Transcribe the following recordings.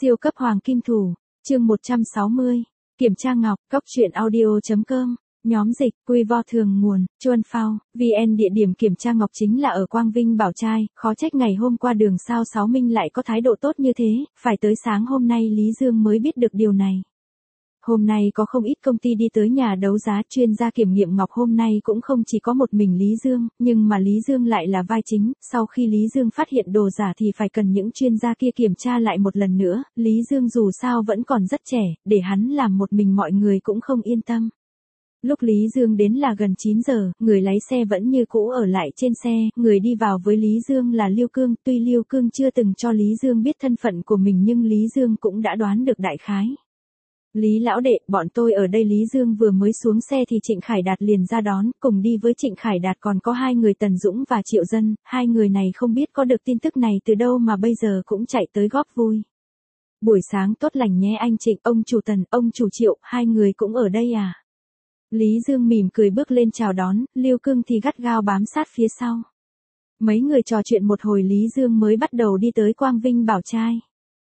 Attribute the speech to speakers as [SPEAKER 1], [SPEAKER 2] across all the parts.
[SPEAKER 1] Siêu cấp hoàng kim thủ, chương 160, kiểm tra ngọc, góc truyện audio.com, nhóm dịch, quy vo thường nguồn, Chuan Phao, VN. Địa điểm kiểm tra ngọc chính là ở Quang Vinh Bảo Trai, khó trách ngày hôm qua Đường Sao Sáu Minh lại có thái độ tốt như thế, phải tới sáng hôm nay Lý Dương mới biết được điều này. Hôm nay có không ít công ty đi tới nhà đấu giá, chuyên gia kiểm nghiệm ngọc hôm nay cũng không chỉ có một mình Lý Dương, nhưng mà Lý Dương lại là vai chính, sau khi Lý Dương phát hiện đồ giả thì phải cần những chuyên gia kia kiểm tra lại một lần nữa, Lý Dương dù sao vẫn còn rất trẻ, để hắn làm một mình mọi người cũng không yên tâm. Lúc Lý Dương đến là gần 9 giờ, người lái xe vẫn như cũ ở lại trên xe, người đi vào với Lý Dương là Liêu Cương, tuy Liêu Cương chưa từng cho Lý Dương biết thân phận của mình nhưng Lý Dương cũng đã đoán được đại khái. Lý lão đệ, bọn tôi ở đây. Lý Dương vừa mới xuống xe thì Trịnh Khải Đạt liền ra đón, cùng đi với Trịnh Khải Đạt còn có hai người Tần Dũng và Triệu Dân, hai người này không biết có được tin tức này từ đâu mà bây giờ cũng chạy tới góp vui. Buổi sáng tốt lành nhé anh Trịnh, ông chủ Tần, ông chủ Triệu, hai người cũng ở đây à? Lý Dương mỉm cười bước lên chào đón, Liêu Cương thì gắt gao bám sát phía sau. Mấy người trò chuyện một hồi Lý Dương mới bắt đầu đi tới Quang Vinh Bảo Trai.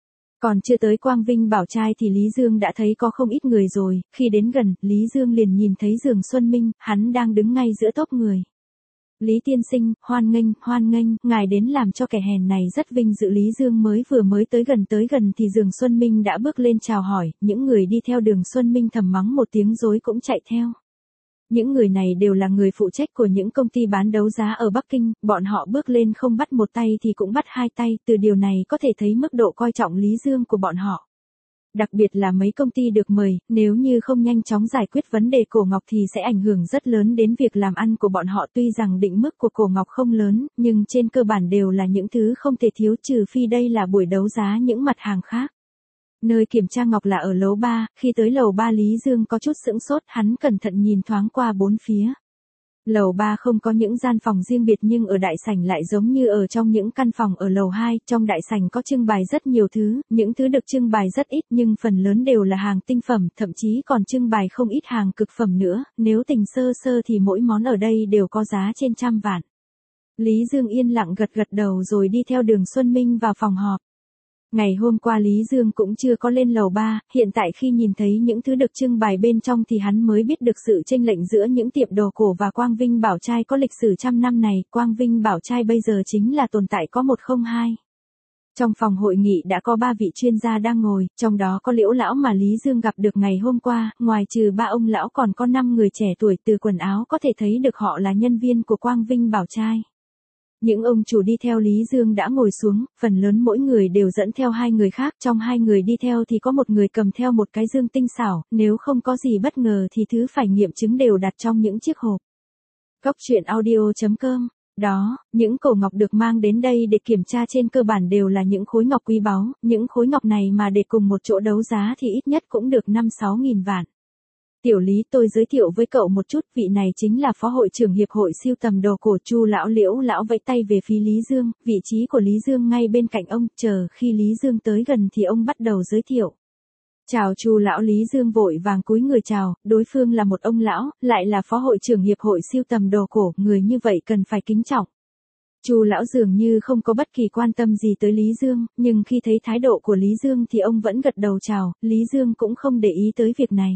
[SPEAKER 1] Còn chưa tới Quang Vinh Bảo Trai thì Lý Dương đã thấy có không ít người rồi, khi đến gần, Lý Dương liền nhìn thấy Giường Xuân Minh, hắn đang đứng ngay giữa tốp người. Lý tiên sinh, hoan nghênh, ngài đến làm cho kẻ hèn này rất vinh dự. Lý Dương vừa mới tới gần thì Giường Xuân Minh đã bước lên chào hỏi, những người đi theo Đường Xuân Minh thầm mắng một tiếng rối cũng chạy theo. Những người này đều là người phụ trách của những công ty bán đấu giá ở Bắc Kinh, bọn họ bước lên không bắt một tay thì cũng bắt hai tay, từ điều này có thể thấy mức độ coi trọng Lý Dương của bọn họ. Đặc biệt là mấy công ty được mời, nếu như không nhanh chóng giải quyết vấn đề cổ ngọc thì sẽ ảnh hưởng rất lớn đến việc làm ăn của bọn họ. Tuy rằng định mức của cổ ngọc không lớn, nhưng trên cơ bản đều là những thứ không thể thiếu, trừ phi đây là buổi đấu giá những mặt hàng khác. Nơi kiểm tra ngọc là ở lầu 3, khi tới lầu 3 Lý Dương có chút sững sốt, hắn cẩn thận nhìn thoáng qua bốn phía. Lầu 3 không có những gian phòng riêng biệt nhưng ở đại sảnh lại giống như ở trong những căn phòng ở lầu 2, trong đại sảnh có trưng bày rất nhiều thứ, những thứ được trưng bày rất ít nhưng phần lớn đều là hàng tinh phẩm, thậm chí còn trưng bày không ít hàng cực phẩm nữa, nếu tính sơ sơ thì mỗi món ở đây đều có giá trên 100 vạn. Lý Dương yên lặng gật đầu rồi đi theo Đường Xuân Minh vào phòng họp. Ngày hôm qua Lý Dương cũng chưa có lên lầu 3, hiện tại khi nhìn thấy những thứ được trưng bày bên trong thì hắn mới biết được sự chênh lệch giữa những tiệm đồ cổ và Quang Vinh Bảo Trai có lịch sử 100 năm này. Quang Vinh Bảo Trai bây giờ chính là tồn tại có 102. Trong phòng hội nghị đã có 3 vị chuyên gia đang ngồi, trong đó có Liễu lão mà Lý Dương gặp được ngày hôm qua, ngoài trừ 3 ông lão còn có 5 người trẻ tuổi, từ quần áo có thể thấy được họ là nhân viên của Quang Vinh Bảo Trai. Những ông chủ đi theo Lý Dương đã ngồi xuống, phần lớn mỗi người đều dẫn theo hai người khác, trong hai người đi theo thì có một người cầm theo một cái dương tinh xảo, nếu không có gì bất ngờ thì thứ phải nghiệm chứng đều đặt trong những chiếc hộp. Góc truyện audio.com. Đó, những cổ ngọc được mang đến đây để kiểm tra trên cơ bản đều là những khối ngọc quý báu, những khối ngọc này mà để cùng một chỗ đấu giá thì ít nhất cũng được 5-6 nghìn vạn. Tiểu Lý, tôi giới thiệu với cậu một chút, vị này chính là phó hội trưởng hiệp hội sưu tầm đồ cổ Chu lão. Liễu lão vẫy tay về phía Lý Dương, vị trí của Lý Dương ngay bên cạnh ông, chờ khi Lý Dương tới gần thì ông bắt đầu giới thiệu. Chào Chu lão. Lý Dương vội vàng cúi người chào, đối phương là một ông lão, lại là phó hội trưởng hiệp hội sưu tầm đồ cổ, người như vậy cần phải kính trọng. Chu lão dường như không có bất kỳ quan tâm gì tới Lý Dương, nhưng khi thấy thái độ của Lý Dương thì ông vẫn gật đầu chào, Lý Dương cũng không để ý tới việc này.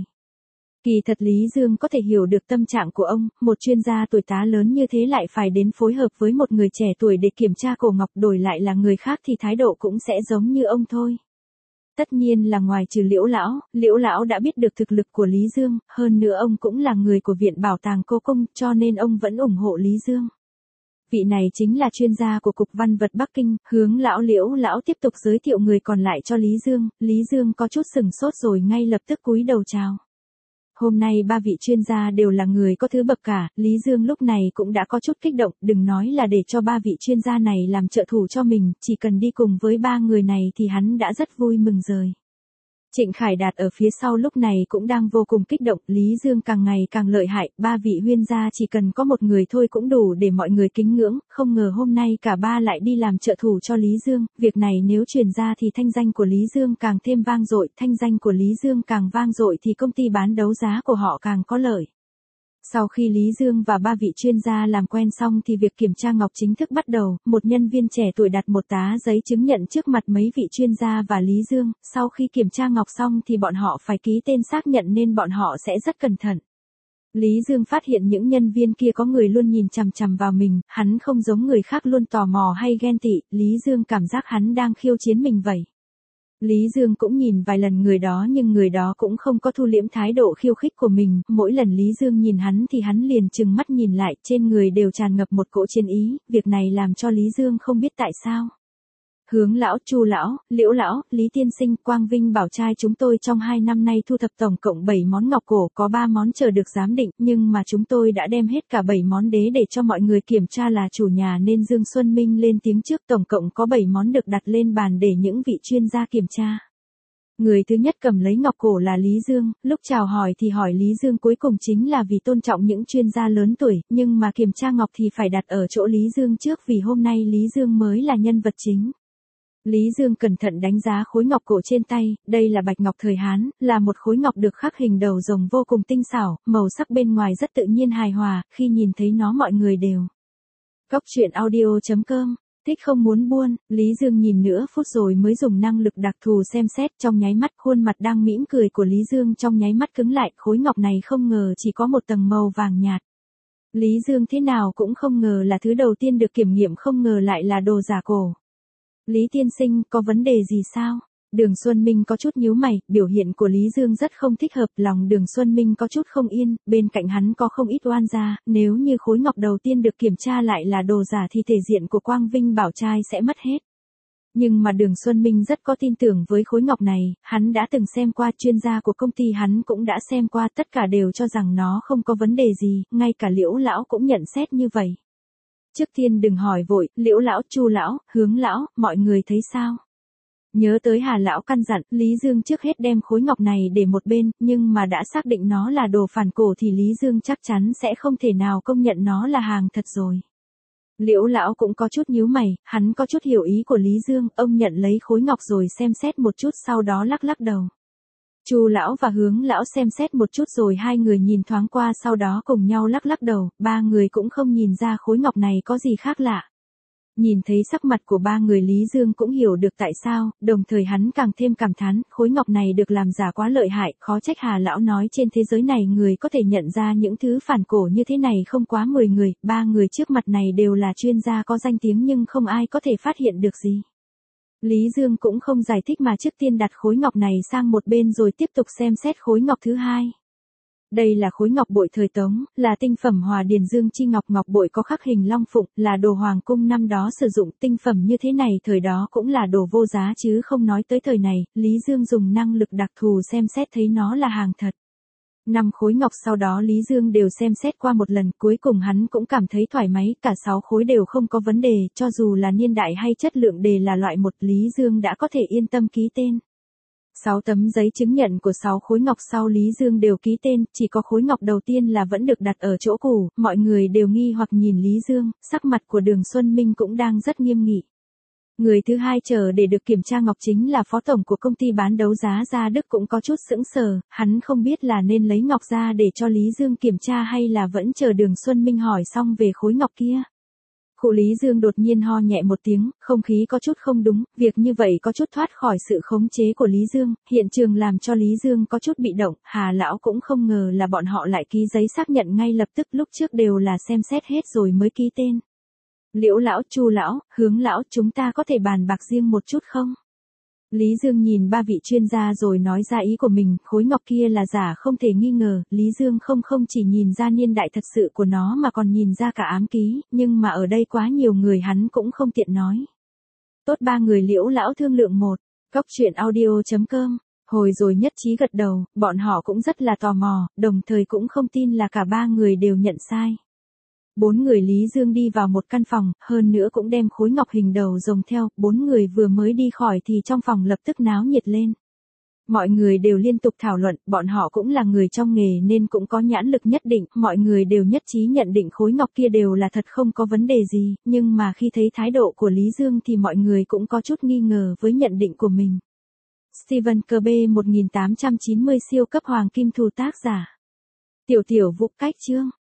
[SPEAKER 1] Kỳ thật Lý Dương có thể hiểu được tâm trạng của ông, một chuyên gia tuổi tá lớn như thế lại phải đến phối hợp với một người trẻ tuổi để kiểm tra cổ ngọc, đổi lại là người khác thì thái độ cũng sẽ giống như ông thôi. Tất nhiên là ngoài trừ Liễu lão đã biết được thực lực của Lý Dương, hơn nữa ông cũng là người của Viện Bảo tàng Cố Cung, cho nên ông vẫn ủng hộ Lý Dương. Vị này chính là chuyên gia của Cục Văn vật Bắc Kinh, Hướng lão. Liễu lão tiếp tục giới thiệu người còn lại cho Lý Dương có chút sừng sốt rồi ngay lập tức cúi đầu chào. Hôm nay 3 vị chuyên gia đều là người có thứ bậc cả, Lý Dương lúc này cũng đã có chút kích động, đừng nói là để cho 3 vị chuyên gia này làm trợ thủ cho mình, chỉ cần đi cùng với 3 người này thì hắn đã rất vui mừng rồi. Trịnh Khải Đạt ở phía sau lúc này cũng đang vô cùng kích động, Lý Dương càng ngày càng lợi hại, 3 vị huyên gia chỉ cần có một người thôi cũng đủ để mọi người kính ngưỡng, không ngờ hôm nay cả 3 lại đi làm trợ thủ cho Lý Dương, việc này nếu truyền ra thì thanh danh của Lý Dương càng thêm vang dội, thanh danh của Lý Dương càng vang dội thì công ty bán đấu giá của họ càng có lợi. Sau khi Lý Dương và ba vị chuyên gia làm quen xong thì việc kiểm tra ngọc chính thức bắt đầu, một nhân viên trẻ tuổi đặt một tá giấy chứng nhận trước mặt mấy vị chuyên gia và Lý Dương, sau khi kiểm tra ngọc xong thì bọn họ phải ký tên xác nhận nên bọn họ sẽ rất cẩn thận. Lý Dương phát hiện những nhân viên kia có người luôn nhìn chằm chằm vào mình, hắn không giống người khác luôn tò mò hay ghen tị, Lý Dương cảm giác hắn đang khiêu chiến mình vậy. Lý Dương cũng nhìn vài lần người đó nhưng người đó cũng không có thu liễm thái độ khiêu khích của mình, mỗi lần Lý Dương nhìn hắn thì hắn liền trừng mắt nhìn lại, trên người đều tràn ngập một cỗ chiến ý, việc này làm cho Lý Dương không biết tại sao. Hướng lão, Chu lão, Liễu lão, Lý tiên sinh, Quang Vinh bảo trai chúng tôi trong 2 năm nay thu thập tổng cộng 7 món ngọc cổ, có 3 món chờ được giám định, nhưng mà chúng tôi đã đem hết cả 7 món đế để cho mọi người kiểm tra, là chủ nhà nên Dương Xuân Minh lên tiếng trước, tổng cộng có 7 món được đặt lên bàn để những vị chuyên gia kiểm tra. Người thứ nhất cầm lấy ngọc cổ là Lý Dương, lúc chào hỏi thì hỏi Lý Dương cuối cùng chính là vì tôn trọng những chuyên gia lớn tuổi, nhưng mà kiểm tra ngọc thì phải đặt ở chỗ Lý Dương trước vì hôm nay Lý Dương mới là nhân vật chính. Lý Dương cẩn thận đánh giá khối ngọc cổ trên tay, đây là bạch ngọc thời Hán, là một khối ngọc được khắc hình đầu rồng vô cùng tinh xảo, màu sắc bên ngoài rất tự nhiên hài hòa, khi nhìn thấy nó mọi người đều. Cóc truyện audio.com, thích không muốn buôn, Lý Dương nhìn nửa phút rồi mới dùng năng lực đặc thù xem xét, trong nháy mắt khuôn mặt đang mỉm cười của Lý Dương trong nháy mắt cứng lại, khối ngọc này không ngờ chỉ có một tầng màu vàng nhạt. Lý Dương thế nào cũng không ngờ là thứ đầu tiên được kiểm nghiệm, không ngờ lại là đồ giả cổ. Lý tiên sinh, có vấn đề gì sao? Đường Xuân Minh có chút nhíu mày, biểu hiện của Lý Dương rất không thích hợp, lòng Đường Xuân Minh có chút không yên, bên cạnh hắn có không ít oan gia, nếu như khối ngọc đầu tiên được kiểm tra lại là đồ giả thì thể diện của Quang Vinh bảo trai sẽ mất hết. Nhưng mà Đường Xuân Minh rất có tin tưởng với khối ngọc này, hắn đã từng xem qua, chuyên gia của công ty hắn cũng đã xem qua, tất cả đều cho rằng nó không có vấn đề gì, ngay cả Liễu lão cũng nhận xét như vậy. Trước tiên đừng hỏi vội, Liễu lão, Chu lão, Hướng lão, mọi người thấy sao? Nhớ tới Hà lão căn dặn, Lý Dương trước hết đem khối ngọc này để một bên, nhưng mà đã xác định nó là đồ phản cổ thì Lý Dương chắc chắn sẽ không thể nào công nhận nó là hàng thật rồi. Liễu lão cũng có chút nhíu mày, hắn có chút hiểu ý của Lý Dương, ông nhận lấy khối ngọc rồi xem xét một chút sau đó lắc lắc đầu. Chu lão và Hướng lão xem xét một chút rồi hai người nhìn thoáng qua sau đó cùng nhau lắc lắc đầu, ba người cũng không nhìn ra khối ngọc này có gì khác lạ. Nhìn thấy sắc mặt của ba người Lý Dương cũng hiểu được tại sao, đồng thời hắn càng thêm cảm thán, khối ngọc này được làm giả quá lợi hại, khó trách Hà lão nói trên thế giới này người có thể nhận ra những thứ phản cổ như thế này không quá 10 người, ba người trước mặt này đều là chuyên gia có danh tiếng nhưng không ai có thể phát hiện được gì. Lý Dương cũng không giải thích mà trước tiên đặt khối ngọc này sang một bên rồi tiếp tục xem xét khối ngọc thứ hai. Đây là khối ngọc bội thời Tống, là tinh phẩm Hòa Điền Dương chi ngọc, ngọc bội có khắc hình long phụng, là đồ hoàng cung năm đó sử dụng, tinh phẩm như thế này thời đó cũng là đồ vô giá chứ không nói tới thời này, Lý Dương dùng năng lực đặc thù xem xét thấy nó là hàng thật. 5 khối ngọc sau đó Lý Dương đều xem xét qua một lần, cuối cùng hắn cũng cảm thấy thoải mái, cả 6 khối đều không có vấn đề, cho dù là niên đại hay chất lượng đề là loại 1, Lý Dương đã có thể yên tâm ký tên. 6 tấm giấy chứng nhận của 6 khối ngọc sau Lý Dương đều ký tên, chỉ có khối ngọc đầu tiên là vẫn được đặt ở chỗ cũ, mọi người đều nghi hoặc nhìn Lý Dương, sắc mặt của Đường Xuân Minh cũng đang rất nghiêm nghị. Người thứ hai chờ để được kiểm tra ngọc chính là phó tổng của công ty bán đấu giá Gia Đức, cũng có chút sững sờ, hắn không biết là nên lấy ngọc ra để cho Lý Dương kiểm tra hay là vẫn chờ Đường Xuân Minh hỏi xong về khối ngọc kia. Cụ Lý Dương đột nhiên ho nhẹ một tiếng, không khí có chút không đúng, việc như vậy có chút thoát khỏi sự khống chế của Lý Dương, hiện trường làm cho Lý Dương có chút bị động, Hà lão cũng không ngờ là bọn họ lại ký giấy xác nhận ngay lập tức, lúc trước đều là xem xét hết rồi mới ký tên. Liễu lão, Chu lão, Hướng lão, chúng ta có thể bàn bạc riêng một chút không? Lý Dương nhìn ba vị chuyên gia rồi nói ra ý của mình, khối ngọc kia là giả không thể nghi ngờ, Lý Dương không chỉ nhìn ra niên đại thật sự của nó mà còn nhìn ra cả ám ký, nhưng mà ở đây quá nhiều người hắn cũng không tiện nói. Tốt, ba người Liễu lão thương lượng một, cóc truyện audio.com, hồi rồi nhất trí gật đầu, bọn họ cũng rất là tò mò, đồng thời cũng không tin là cả ba người đều nhận sai. 4 người Lý Dương đi vào một căn phòng, hơn nữa cũng đem khối ngọc hình đầu rồng theo, 4 người vừa mới đi khỏi thì trong phòng lập tức náo nhiệt lên. Mọi người đều liên tục thảo luận, bọn họ cũng là người trong nghề nên cũng có nhãn lực nhất định, mọi người đều nhất trí nhận định khối ngọc kia đều là thật không có vấn đề gì, nhưng mà khi thấy thái độ của Lý Dương thì mọi người cũng có chút nghi ngờ với nhận định của mình. Stephen Kirby 1890 siêu cấp hoàng kim thù tác giả. Tiểu Vũ cách chương.